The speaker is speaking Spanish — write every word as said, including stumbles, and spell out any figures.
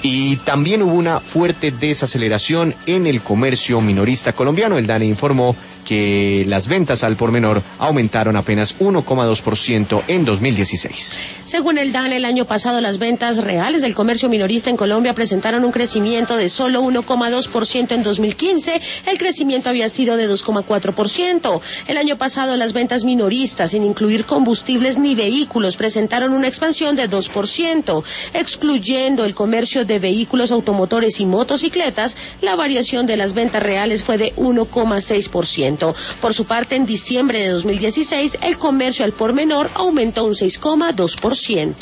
Y también hubo una fuerte desaceleración en el comercio minorista colombiano. El DANE informó que las ventas al por menor aumentaron apenas uno coma dos por ciento en dos mil dieciséis. Según el DANE, el año pasado las ventas reales del comercio minorista en Colombia presentaron un crecimiento de solo uno coma dos por ciento en dos mil quince. El crecimiento había sido de dos coma cuatro por ciento. El año pasado las ventas minoristas, sin incluir combustibles ni vehículos, presentaron una expansión de dos por ciento. Excluyendo el comercio de vehículos automotores y motocicletas, la variación de las ventas reales fue de uno coma seis por ciento. Por su parte, en diciembre de dos mil dieciséis, el comercio al por menor aumentó un seis coma dos por ciento.